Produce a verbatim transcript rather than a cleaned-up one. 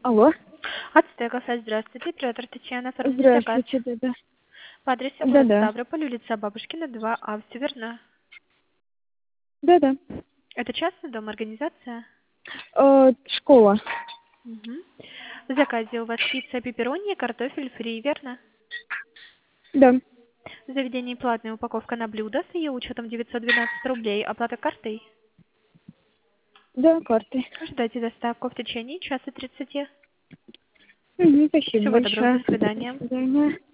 Алло. Ацтека, здравствуйте. Оператор Татьяна, оформите заказ. Здравствуйте, да-да. По адресу город Да-да. Ставрополь, улица Бабушкина, два А, все верно? Да-да. Это частный дом, организация? Э, школа. Угу. В заказе у вас пицца, пепперони, картофель фри, верно? Да. В заведении платная упаковка на блюдо с ее учетом девятьсот двенадцать рублей. Оплата картой? Да, карты. Ждайте доставку в течение часа тридцати. Угу, спасибо Всего доброго, до большое. До свидания. свидания.